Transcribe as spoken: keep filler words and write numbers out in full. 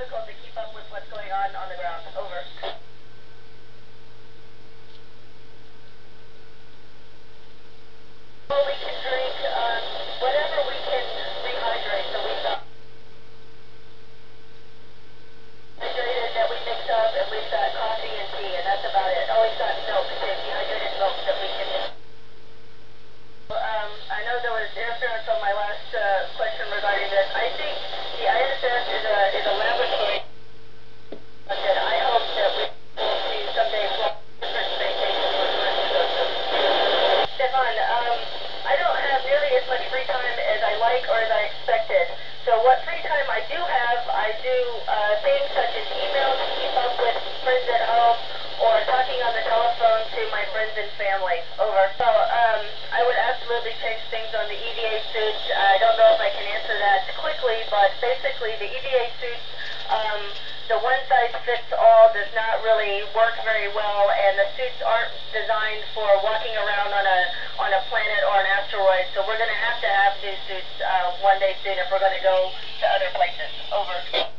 difficult to keep up with what's going on on the ground. Over. Well, we can drink um, whatever we can rehydrate. So we got hydrated that we mix up, and we've got coffee and tea, and that's about it. Oh, we've got milk, too, dehydrated milk that we can use. Um, I know there was interference on my last uh, question regarding this. I think the I S S is a, is a laboratory that I hope that we will see someday fly different space stations with us. Stefan, um, I don't have nearly as much free time as I like or as I expected. So what free time I do have, I do uh, things such as email to keep up with friends at home or talking on the telephone to my friends and family. Over. So um, I would absolutely change things on the E V A suits. I don't know if I can answer that quickly, but basically the E V A suits, um, the one size fits all does not really work very well, and the suits aren't designed for walking around on a on a planet or an asteroid. So we're going to have to have new suits uh, one day soon if we're going to go to other places. Over.